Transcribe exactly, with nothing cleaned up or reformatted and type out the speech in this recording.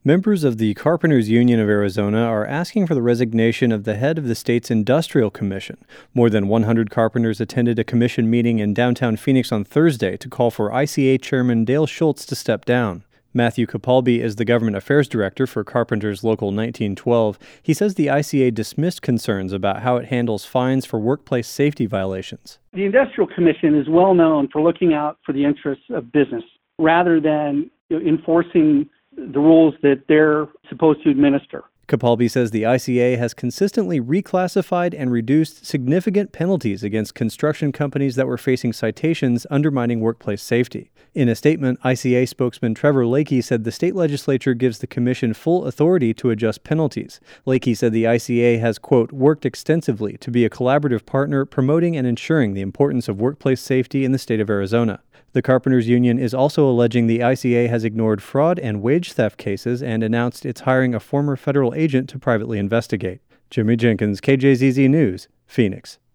Members of the Carpenters Union of Arizona are asking for the resignation of the head of the state's Industrial Commission. More than one hundred carpenters attended a commission meeting in downtown Phoenix on Thursday to call for I C A Chairman Dale Schultz to step down. Matthew Capalbi is the Government Affairs Director for Carpenters Local nineteen twelve. He says the I C A dismissed concerns about how it handles fines for workplace safety violations. The Industrial Commission is well known for looking out for the interests of business rather than you know, enforcing the rules that they're supposed to administer. Capalbi says the I C A has consistently reclassified and reduced significant penalties against construction companies that were facing citations undermining workplace safety. In a statement, I C A spokesman Trevor Lakey said the state legislature gives the commission full authority to adjust penalties. Lakey said the I C A has, quote, worked extensively to be a collaborative partner promoting and ensuring the importance of workplace safety in the state of Arizona. The Carpenters Union is also alleging the I C A has ignored fraud and wage theft cases and announced it's hiring a former federal agent to privately investigate. Jimmy Jenkins, K J Z Z News, Phoenix.